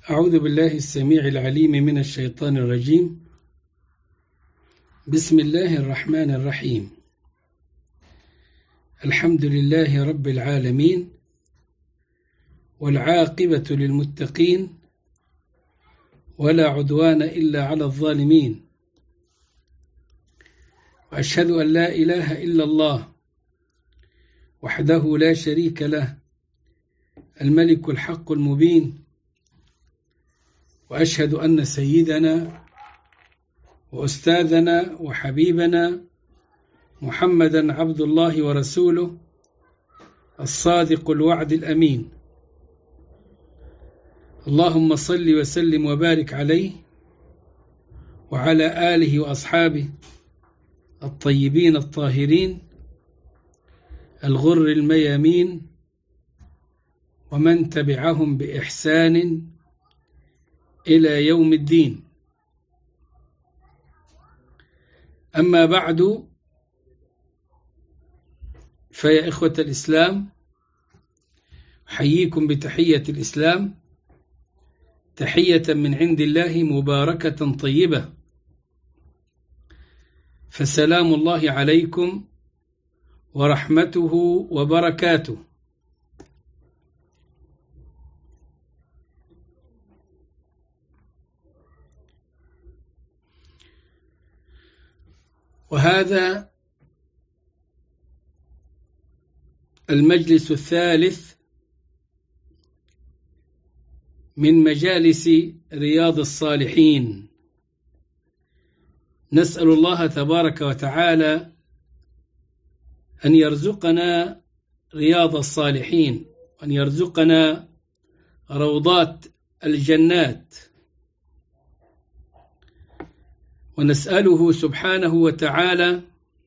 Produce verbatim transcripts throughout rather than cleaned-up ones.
أعوذ بالله السميع العليم من الشيطان الرجيم. بسم الله الرحمن الرحيم. الحمد لله رب العالمين، والعاقبة للمتقين، ولا عدوان إلا على الظالمين، وأشهد أن لا إله إلا الله وحده لا شريك له، الملك الحق المبين، وأشهد أن سيدنا وأستاذنا وحبيبنا محمدا عبد الله ورسوله الصادق الوعد الأمين. اللهم صل وسلم وبارك عليه وعلى آله وأصحابه الطيبين الطاهرين الغر الميامين، ومن تبعهم بإحسان إلى يوم الدين. أما بعد، فيا إخوة الإسلام، أحييكم بتحية الإسلام، تحية من عند الله مباركة طيبة، فسلام الله عليكم ورحمته وبركاته. وهذا المجلس الثالث من مجالس رياض الصالحين. نسأل الله تبارك وتعالى أن يرزقنا رياض الصالحين، وأن يرزقنا روضات الجنات، ونسأله سبحانه وتعالى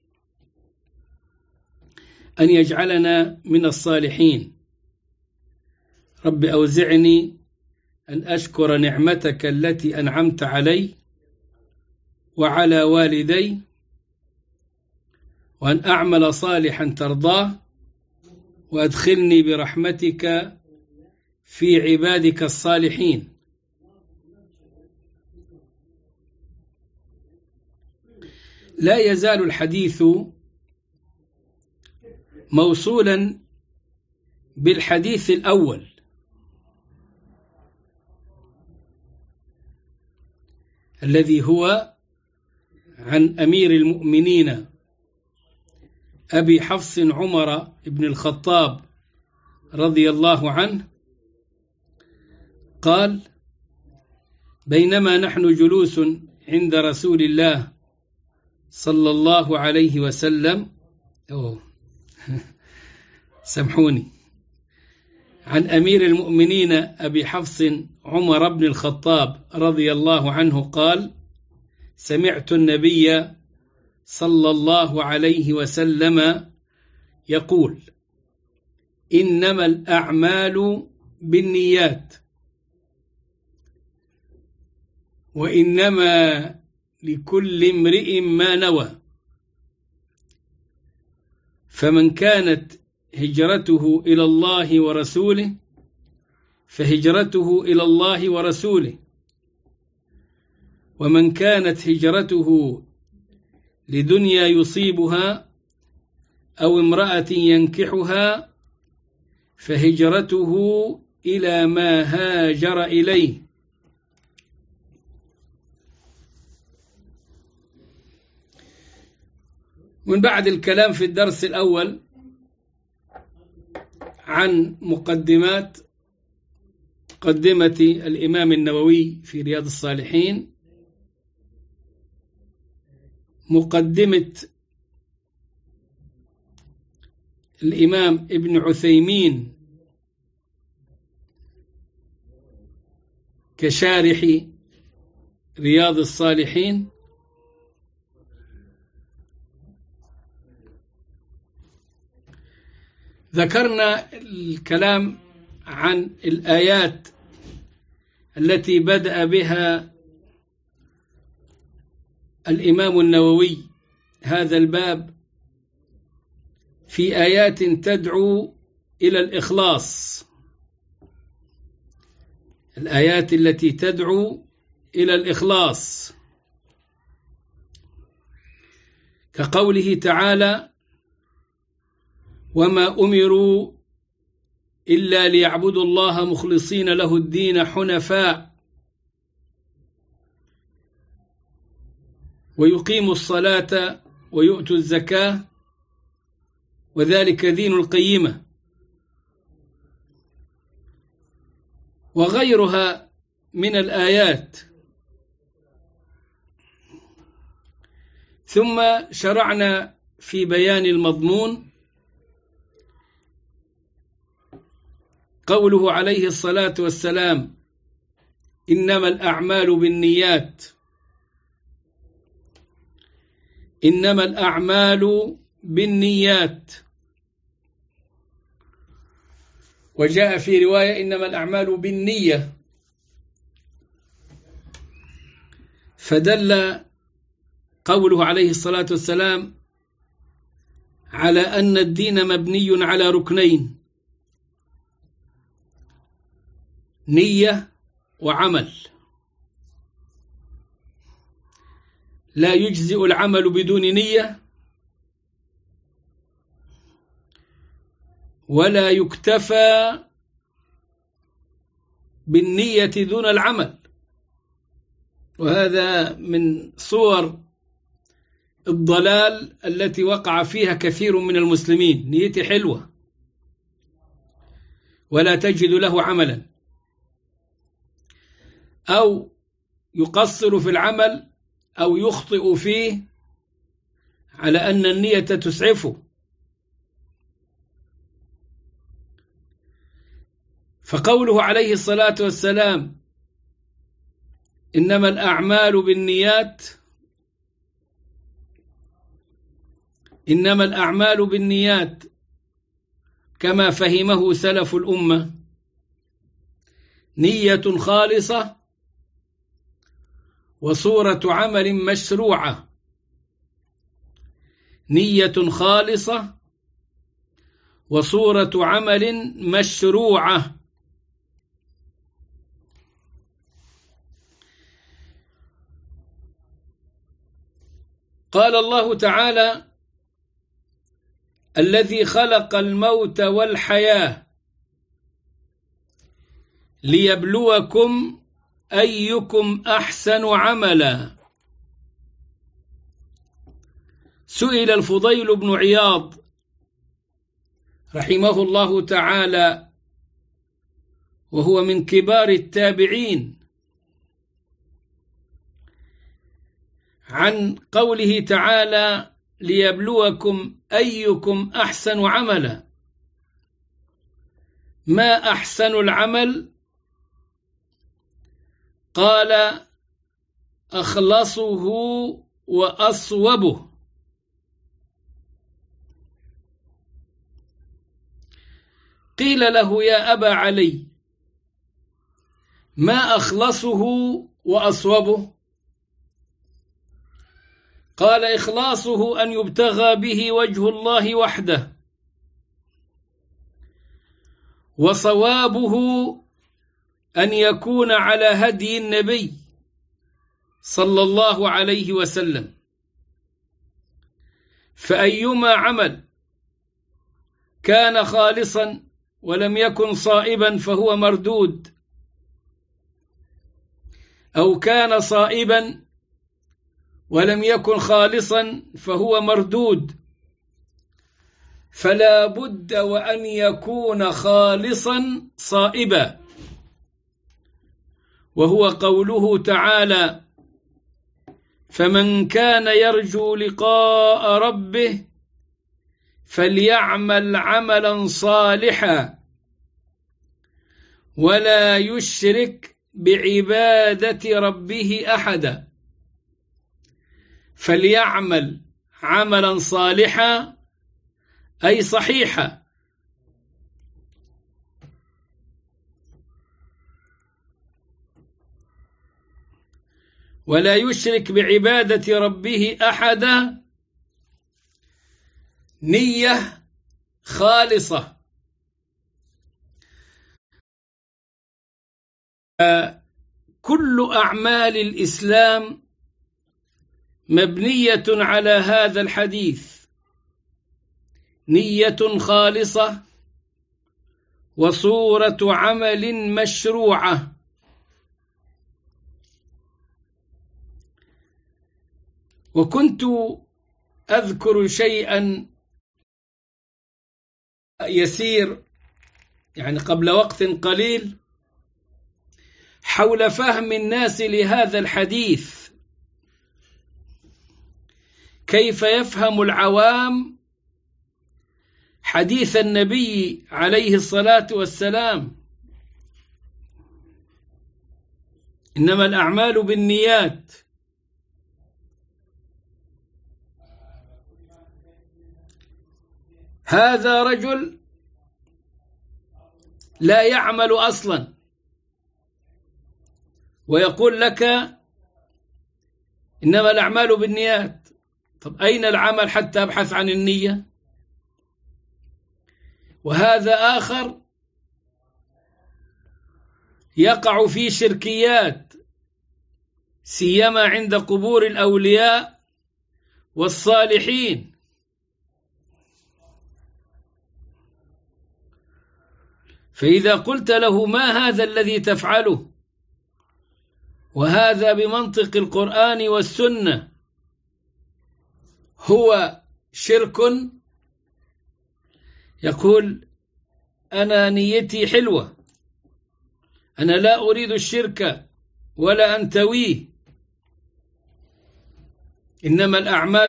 أن يجعلنا من الصالحين. رب أوزعني أن أشكر نعمتك التي أنعمت علي وعلى والدي، وأن أعمل صالحا ترضاه، وأدخلني برحمتك في عبادك الصالحين. لا يزال الحديث موصولا بالحديث الأول، الذي هو عن أمير المؤمنين أبي حفص عمر بن الخطاب رضي الله عنه قال: بينما نحن جلوس عند رسول الله صلى الله عليه وسلم، أوه سامحوني، عن أمير المؤمنين أبي حفص عمر بن الخطاب رضي الله عنه قال: سمعت النبي صلى الله عليه وسلم يقول: إنما الأعمال بالنيات، وإنما لكل امرئ ما نوى، فمن كانت هجرته إلى الله ورسوله فهجرته إلى الله ورسوله، ومن كانت هجرته لدنيا يصيبها أو امرأة ينكحها فهجرته إلى ما هاجر إليه. من بعد الكلام في الدرس الأول عن مقدمات مقدمة الإمام النووي في رياض الصالحين، مقدمة الإمام ابن عثيمين كشارح رياض الصالحين، ذكرنا الكلام عن الآيات التي بدأ بها الإمام النووي هذا الباب في آيات تدعو إلى الإخلاص، الآيات التي تدعو إلى الإخلاص، كقوله تعالى: وما أمروا إلا ليعبدوا الله مخلصين له الدين حنفاء ويقيموا الصلاة ويؤتوا الزكاة وذلك دين القيمة، وغيرها من الآيات. ثم شرعنا في بيان المضمون. قوله عليه الصلاة والسلام: إنما الأعمال بالنيات، إنما الأعمال بالنيات. وجاء في رواية: إنما الأعمال بالنية. فدل قوله عليه الصلاة والسلام على أن الدين مبني على ركنين: نية وعمل. لا يجزئ العمل بدون نية، ولا يكتفى بالنية دون العمل. وهذا من صور الضلال التي وقع فيها كثير من المسلمين: نيتي حلوة ولا تجد له عملا، أو يقصر في العمل أو يخطئ فيه على أن النية تسعفه. فقوله عليه الصلاة والسلام: إنما الأعمال بالنيات، إنما الأعمال بالنيات كما فهمه سلف الأمة: نية خالصة وصورة عمل مشروعة. نية خالصة وصورة عمل مشروعة. قال الله تعالى: الذي خلق الموت والحياة ليبلوكم أيكم أحسن عملا. سئل الفضيل بن عياض رحمه الله تعالى، وهو من كبار التابعين، عن قوله تعالى: ليبلوكم أيكم أحسن عملا. ما أحسن العمل؟ قال: أخلصه وأصوبه. قيل له: يا أبا علي، ما أخلصه وأصوبه؟ قال: إخلاصه أن يبتغى به وجه الله وحده، وصوابه أن يكون على هدي النبي صلى الله عليه وسلم. فأيما عمل كان خالصا ولم يكن صائبا فهو مردود، أو كان صائبا ولم يكن خالصا فهو مردود. فلا بد وأن يكون خالصا صائبا، وهو قوله تعالى: فمن كان يرجو لقاء ربه فليعمل عملا صالحا ولا يشرك بعبادة ربه أحدا. فليعمل عملا صالحا أي صحيحا، ولا يشرك بعبادة ربه أحدا. نية خالصة. كل أعمال الإسلام مبنية على هذا الحديث، نية خالصة وصورة عمل مشروعة. وكنت أذكر شيئا يسير يعني قبل وقت قليل حول فهم الناس لهذا الحديث، كيف يفهم العوام حديث النبي عليه الصلاة والسلام: إنما الأعمال بالنيات. هذا رجل لا يعمل أصلا ويقول لك إنما الأعمال بالنيات. طب أين العمل حتى أبحث عن النية؟ وهذا آخر يقع في شركيات، سيما عند قبور الأولياء والصالحين. فإذا قلت له ما هذا الذي تفعله وهذا بمنطق القرآن والسنة هو شرك، يقول أنا نيتي حلوة، أنا لا أريد الشرك ولا أنتويه، إنما الأعمال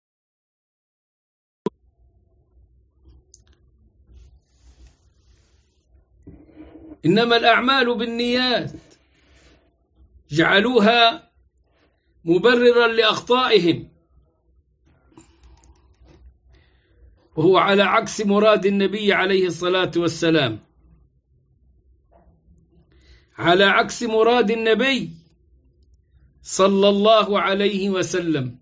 إنما الأعمال بالنيات، جعلوها مبررا لأخطائهم، وهو على عكس مراد النبي عليه الصلاة والسلام، على عكس مراد النبي صلى الله عليه وسلم.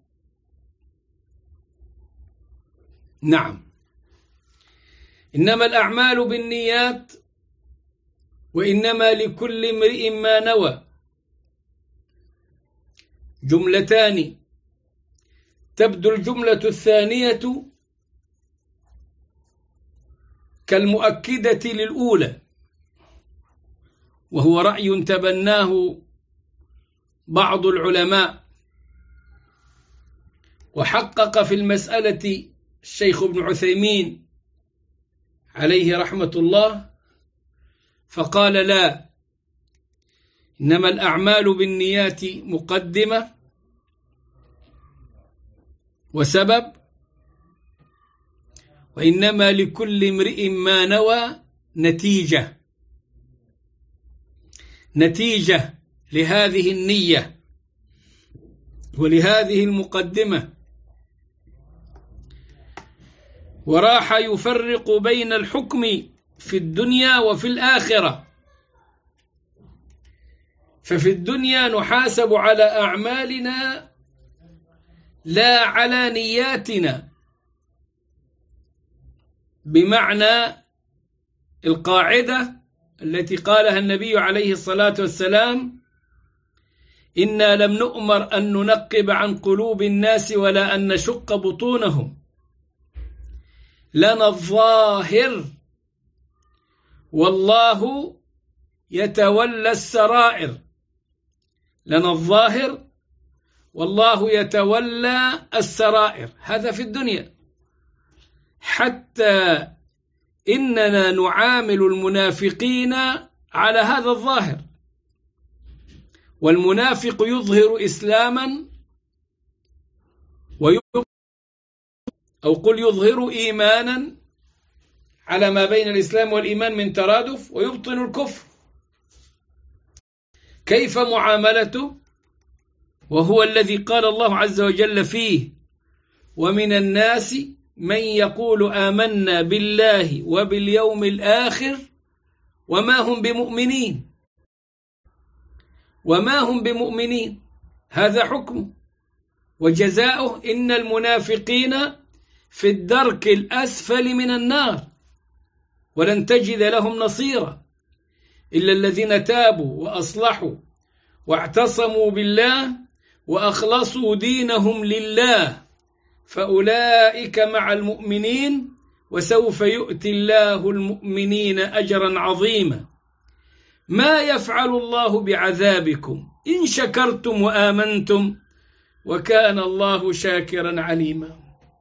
نعم، إنما الأعمال بالنيات وإنما لكل امرئ ما نوى. جملتان، تبدو الجملة الثانية كالمؤكدة للأولى، وهو رأي تبناه بعض العلماء، وحقق في المسألة الشيخ ابن عثيمين عليه رحمة الله، فقال لا، إنما الأعمال بالنيات مقدمة وسبب، وإنما لكل امرئ ما نوى نتيجة، نتيجة لهذه النية ولهذه المقدمة. وراح يفرق بين الحكم في الدنيا وفي الآخرة. ففي الدنيا نحاسب على أعمالنا لا على نياتنا، بمعنى القاعدة التي قالها النبي عليه الصلاة والسلام: إنا لم نؤمر أن ننقب عن قلوب الناس ولا أن نشق بطونهم، لنا الظاهر والله يتولى السرائر. لنا الظاهر والله يتولى السرائر، هذا في الدنيا. حتى إننا نعامل المنافقين على هذا الظاهر، والمنافق يظهر إسلاما ويظهر أو قل يظهر إيمانا على ما بين الإسلام والإيمان من ترادف، ويبطن الكفر. كيف معاملته؟ وهو الذي قال الله عز وجل فيه: ومن الناس من يقول آمنا بالله وباليوم الآخر وما هم بمؤمنين. وما هم بمؤمنين، هذا حكمه وجزاؤه: إن المنافقين في الدرك الأسفل من النار ولن تجد لهم نصيرا. إلا الذين تابوا وأصلحوا واعتصموا بالله وأخلصوا دينهم لله فأولئك مع المؤمنين وسوف يؤتي الله المؤمنين أجرا عظيما. ما يفعل الله بعذابكم إن شكرتم وآمنتم وكان الله شاكرا عليما.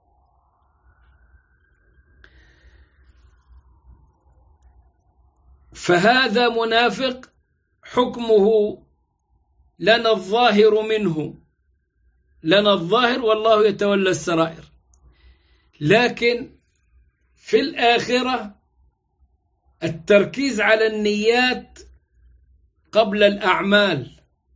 فهذا منافق حكمه لنا الظاهر منه، لنا الظاهر والله يتولى السرائر، لكن في الآخرة التركيز على النيات قبل الأعمال،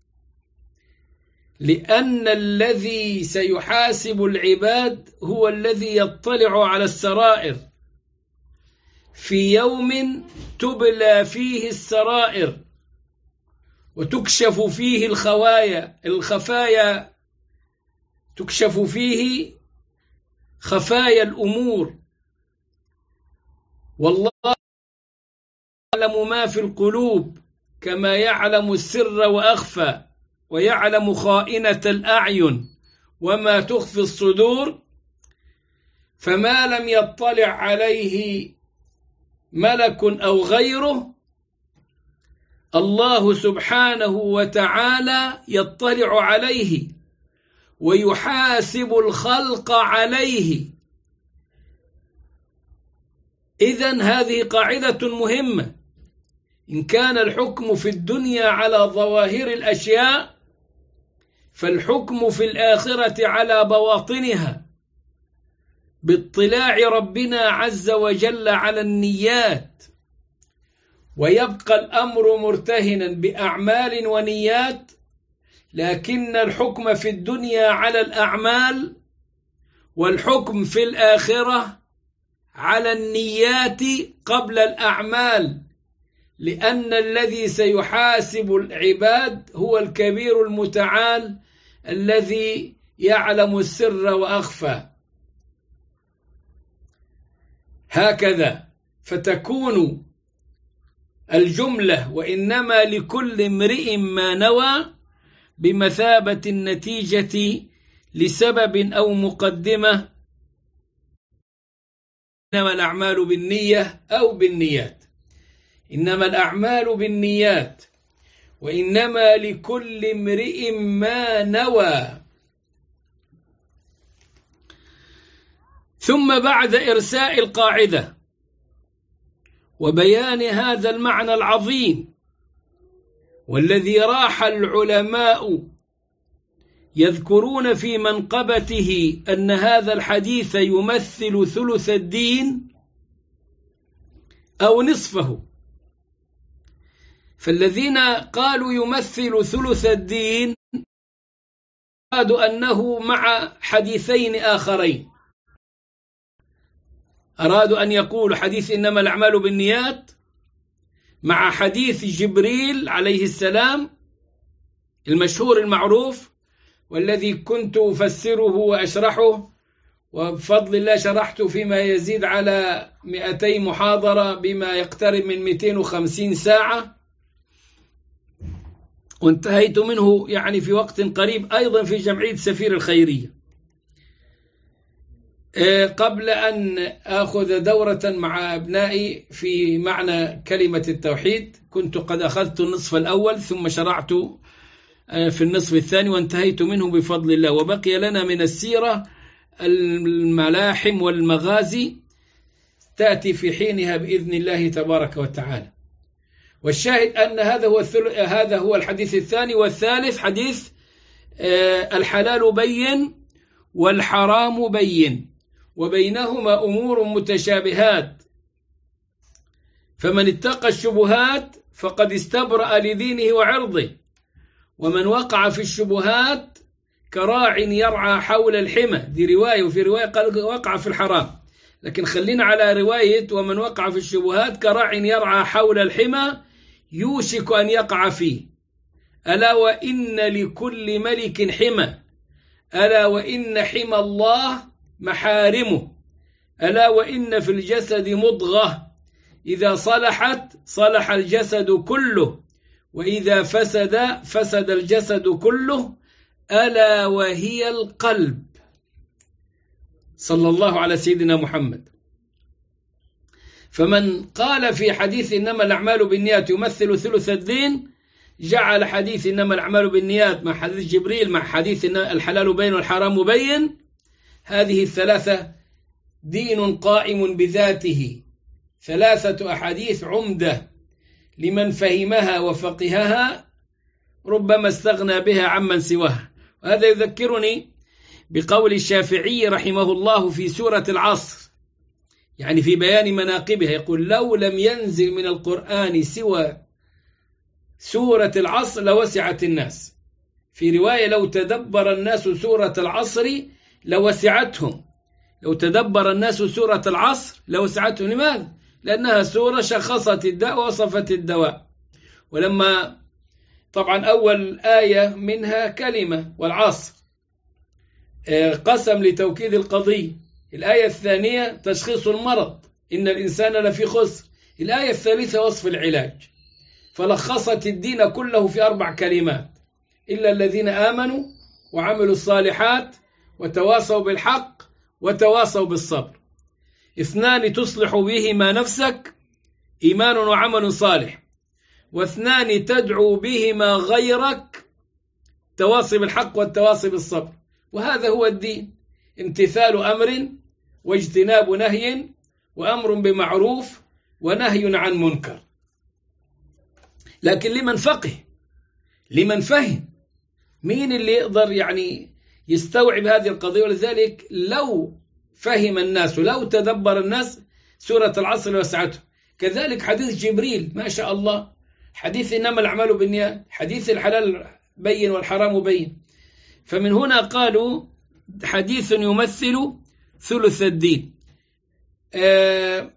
لأن الذي سيحاسب العباد هو الذي يطلع على السرائر في يوم تبلى فيه السرائر وتكشف فيه الخوايا الخفايا تكشف فيه خفايا الأمور، والله يعلم ما في القلوب كما يعلم السر وأخفى ويعلم خائنة الأعين وما تخفي الصدور. فما لم يطلع عليه ملك أو غيره الله سبحانه وتعالى يطلع عليه ويحاسب الخلق عليه. إذن هذه قاعدة مهمة. إن كان الحكم في الدنيا على ظواهر الأشياء فالحكم في الآخرة على بواطنها باطلاع ربنا عز وجل على النيات، ويبقى الأمر مرتهنا بأعمال ونيات، لكن الحكم في الدنيا على الأعمال والحكم في الآخرة على النيات قبل الأعمال، لأن الذي سيحاسب العباد هو الكبير المتعال الذي يعلم السر وأخفى. هكذا فتكون الجملة وإنما لكل امرئ ما نوى بمثابة النتيجة لسبب أو مقدمة، إنما الأعمال بالنية أو بالنيات، إنما الأعمال بالنيات وإنما لكل امرئ ما نوى. ثم بعد إرساء القاعدة وبيان هذا المعنى العظيم والذي راح العلماء يذكرون في منقبته أن هذا الحديث يمثل ثلث الدين أو نصفه، فالذين قالوا يمثل ثلث الدين أرادوا أنه مع حديثين آخرين، أرادوا أن يقولوا حديث إنما الأعمال بالنيات مع حديث جبريل عليه السلام المشهور المعروف والذي كنت أفسره وأشرحه، وبفضل الله شرحت فيما يزيد على مئتي محاضرة بما يقترب من مئتين وخمسين ساعة، وانتهيت منه يعني في وقت قريب أيضا في جمعية سفير الخيرية. قبل أن أخذ دورة مع أبنائي في معنى كلمة التوحيد كنت قد أخذت النصف الأول ثم شرعت في النصف الثاني وانتهيت منه بفضل الله، وبقي لنا من السيرة الملاحم والمغازي تأتي في حينها بإذن الله تبارك وتعالى. والشاهد أن هذا هو هذا هو الحديث الثاني. والثالث حديث الحلال بين والحرام بين وبينهما أمور متشابهات، فمن اتقى الشبهات فقد استبرأ لدينه وعرضه، ومن وقع في الشبهات كراع يرعى حول الحمى، دي رواية، وفي رواية قال وقع في الحرام، لكن خلينا على رواية ومن وقع في الشبهات كراع يرعى حول الحمى يوشك أن يقع فيه. ألا وإن لكل ملك حمى، ألا وإن حمى الله محارمه، ألا وإن في الجسد مضغة إذا صلحت صلح الجسد كله وإذا فسد فسد الجسد كله ألا وهي القلب. صلى الله على سيدنا محمد. فمن قال في حديث إنما الأعمال بالنيات يمثل ثلث الدين جعل حديث إنما الأعمال بالنيات مع حديث جبريل مع حديث الحلال بين والحرام بين، هذه الثلاثة دين قائم بذاته، ثلاثة أحاديث عمدة لمن فهمها وفقهها ربما استغنى بها عمن سواها. وهذا يذكرني بقول الشافعي رحمه الله في سورة العصر، يعني في بيان مناقبها، يقول لو لم ينزل من القرآن سوى سورة العصر لوسعت الناس. في رواية لو تدبر الناس سورة العصر لوسعتهم، لو تدبر الناس سورة العصر لوسعتهم. لماذا؟ لأنها سورة شخصت الداء ووصفت الدواء. ولما طبعا أول آية منها كلمة والعصر قسم لتوكيد القضية، الآية الثانية تشخيص المرض إن الإنسان لفي خسر، الآية الثالثة وصف العلاج، فلخصت الدين كله في أربع كلمات: إلا الذين آمنوا وعملوا الصالحات وتواصوا بالحق وتواصوا بالصبر. اثنان تصلح بهما نفسك، إيمان وعمل صالح، واثنان تدعو بهما غيرك، تواصي بالحق والتواصي بالصبر. وهذا هو الدين، امتثال أمر واجتناب نهي وأمر بمعروف ونهي عن منكر. لكن لمن فقه، لمن فهم، مين اللي يقدر يعني يستوعب هذه القضية؟ ولذلك لو فهم الناس ولو تدبر الناس سورة العصر وسعته. كذلك حديث جبريل ما شاء الله، حديث إنما الأعمال بالنيات، حديث الحلال بين والحرام بين. فمن هنا قالوا حديث يمثل ثلث الدين. آه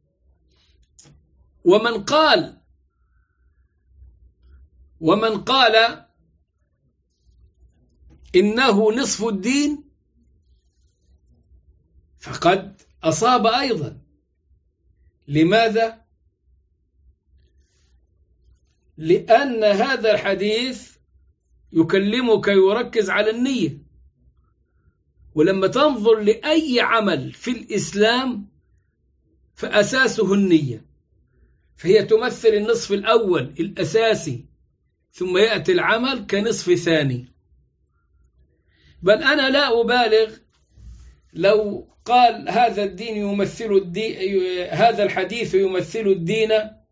ومن قال ومن قال إنه نصف الدين فقد أصاب أيضا. لماذا؟ لأن هذا الحديث يكلمك يركز على النية، ولما تنظر لأي عمل في الإسلام فأساسه النية، فهي تمثل النصف الأول الأساسي، ثم يأتي العمل كنصف ثاني. بل أنا لا أبالغ لو قال هذا الدين يمثل الدين، هذا الحديث يمثل الدين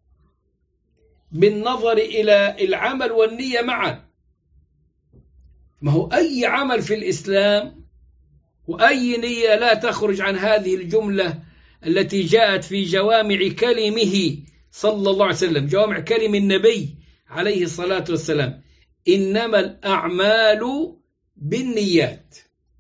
بالنظر إلى العمل والنية معا. ما هو أي عمل في الإسلام وأي نية لا تخرج عن هذه الجملة التي جاءت في جوامع كلمه صلى الله عليه وسلم، جوامع كلم النبي عليه الصلاة والسلام: إنما الأعمال بالنيات.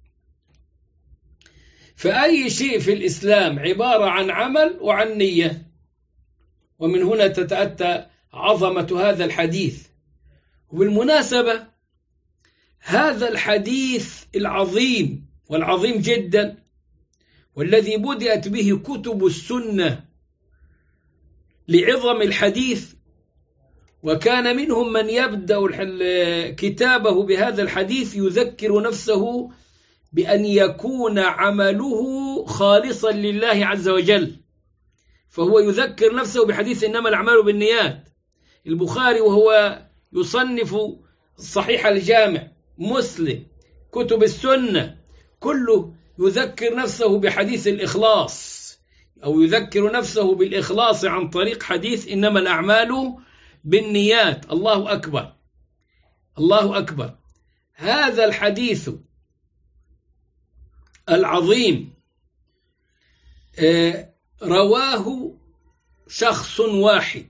فأي شيء في الإسلام عبارة عن عمل وعن نية. ومن هنا تتأتى عظمة هذا الحديث. وبالمناسبة هذا الحديث العظيم والعظيم جدا، والذي بدأت به كتب السنة لعظم الحديث، وكان منهم من يبدأ كتابه بهذا الحديث يذكر نفسه بأن يكون عمله خالصا لله عز وجل، فهو يذكر نفسه بحديث إنما الأعمال بالنيات. البخاري وهو يصنف الصحيح الجامع، مسلم، كتب السنة، كله يذكر نفسه بحديث الإخلاص، أو يذكر نفسه بالإخلاص عن طريق حديث إنما الأعمال بالنيات. الله أكبر، الله أكبر. هذا الحديث العظيم رواه شخص واحد،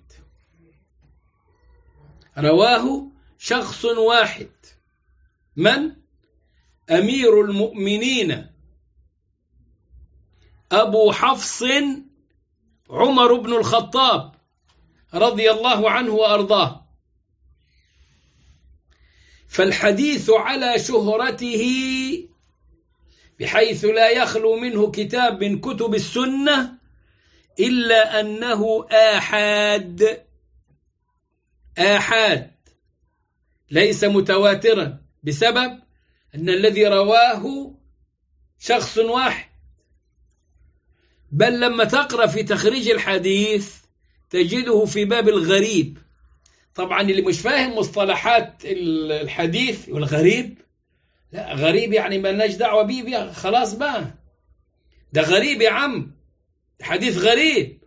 رواه شخص واحد. من؟ أمير المؤمنين أبو حفص عمر بن الخطاب رضي الله عنه وأرضاه. فالحديث على شهرته بحيث لا يخلو منه كتاب من كتب السنة إلا أنه آحاد، آحاد ليس متواترا، بسبب أن الذي رواه شخص واحد. بل لما تقرأ في تخريج الحديث تجده في باب الغريب. طبعا اللي مش فاهم مصطلحات الحديث والغريب، لا غريب يعني ما لناش دعوة بيه, بيه خلاص بقى، ده غريب يا عم، حديث غريب.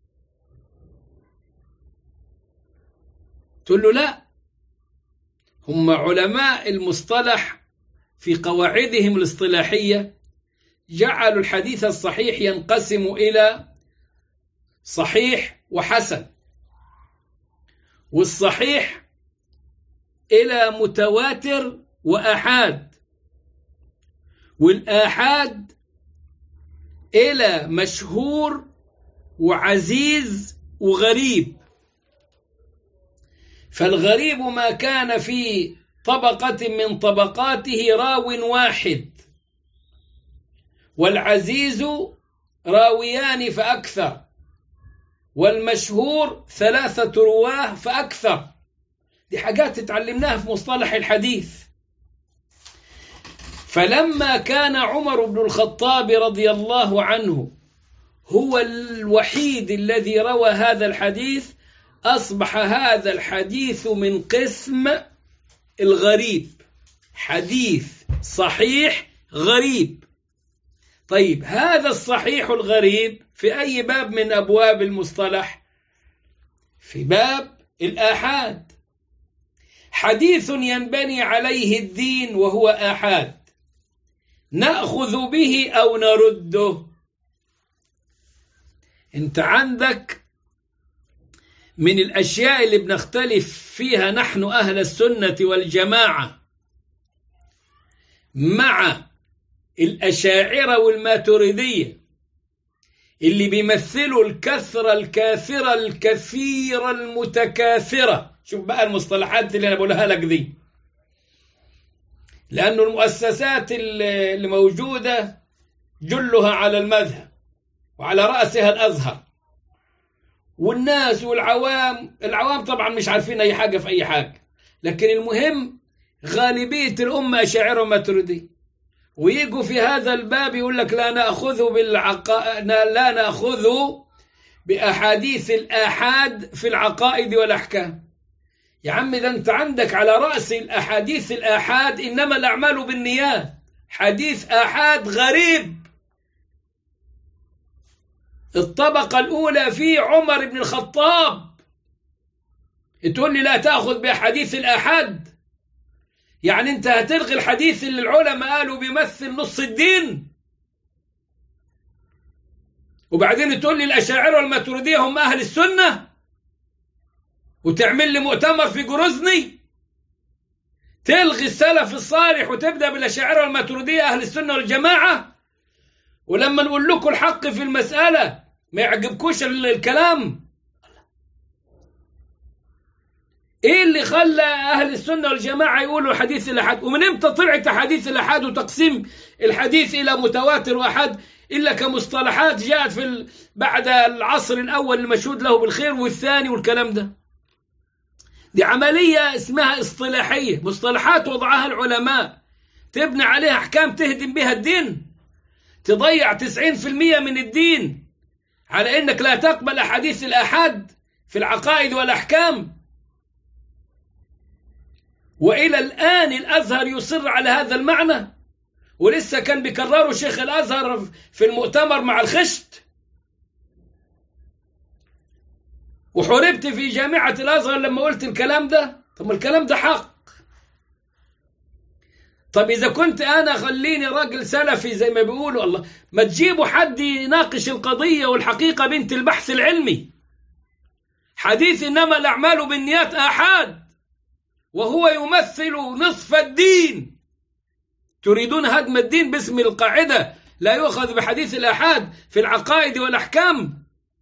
تقول له لا، هم علماء المصطلح في قواعدهم الاصطلاحية جعلوا الحديث الصحيح ينقسم إلى صحيح وحسن، والصحيح إلى متواتر وآحاد، والآحاد إلى مشهور وعزيز وغريب. فالغريب ما كان في طبقة من طبقاته راو واحد، والعزيز راويان فأكثر، والمشهور ثلاثة رواه فأكثر. دي حاجات تتعلمناها في مصطلح الحديث. فلما كان عمر بن الخطاب رضي الله عنه هو الوحيد الذي روى هذا الحديث، أصبح هذا الحديث من قسم الغريب، حديث صحيح غريب. طيب هذا الصحيح الغريب في أي باب من أبواب المصطلح؟ في باب الآحاد. حديث ينبني عليه الدين وهو آحاد، نأخذ به أو نرده. أنت عندك من الأشياء اللي بنختلف فيها نحن أهل السنة والجماعة مع الأشاعرة والماتريدية اللي بيمثلوا الكثرة الكاثرة الكثيرة المتكاثرة. شوف بقى المصطلحات اللي أنا بقولها لك دي، لأن المؤسسات اللي موجودة جلها على المذهب وعلى رأسها الأزهر، والناس والعوام، العوام طبعا مش عارفين أي حاجة في أي حاجة، لكن المهم غالبية الأمة أشاعرة وماتريدية، ويجوا في هذا الباب يقول لك لا نأخذ بالعقا... لا نأخذ بأحاديث الآحاد في العقائد والأحكام. يا عم ده أنت عندك على رأس الأحاديث الآحاد إنما الأعمال بالنيات، حديث آحاد غريب. الطبقة الأولى في عمر بن الخطاب، تقول لي لا تأخذ بأحاديث الآحاد؟ يعني أنت هتلغي الحديث اللي العلماء قالوا بيمثل نص الدين؟ وبعدين تقول لي الأشاعرة والماتريدية هم أهل السنة، وتعمل لي مؤتمر في جروزني تلغي السلف الصالح وتبدأ بالأشاعرة والماتريدية أهل السنة والجماعة؟ ولما نقول لكم الحق في المسألة ما يعجبكوش الكلام. ايه اللي خلى اهل السنة والجماعة يقولوا حديث الأحاد؟ ومن امتى طلعت حديث الأحاد وتقسيم الحديث الى متواتر واحاد الا كمصطلحات جاءت في ال... بعد العصر الاول المشهود له بالخير والثاني والكلام ده؟ دي عملية اسمها اصطلاحية، مصطلحات وضعها العلماء تبني عليها احكام تهدم بها الدين، تضيع تسعين في المئة من الدين على انك لا تقبل احاديث الآحاد في العقائد والاحكام. وإلى الآن الأزهر يصر على هذا المعنى، ولسه كان بيكرره شيخ الأزهر في المؤتمر مع الخشت. وحربت في جامعة الأزهر لما قلت الكلام ده. طب الكلام ده حق. طب إذا كنت أنا خليني راجل سلفي زي ما بيقولوا، الله ما تجيبوا حد يناقش القضية والحقيقة بنت البحث العلمي. حديث إنما الأعمال بالنيات آحاد وهو يمثل نصف الدين، تريدون هدم الدين باسم القاعدة لا يؤخذ بحديث الآحاد في العقائد والأحكام؟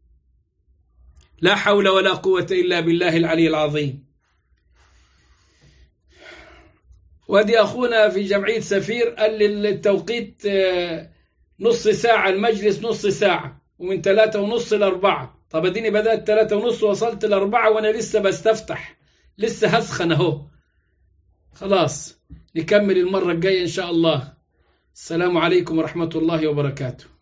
لا حول ولا قوة إلا بالله العلي العظيم. ودي أخونا في جمعية سفير قال لي التوقيت نص ساعة، المجلس نص ساعة، ومن ثلاثة ونص لأربعة. طب اديني بدأت ثلاثة ونص وصلت لأربعة وأنا لسه بستفتح، لسه هسخن أهو. خلاص نكمل المرة الجاية إن شاء الله. السلام عليكم ورحمة الله وبركاته.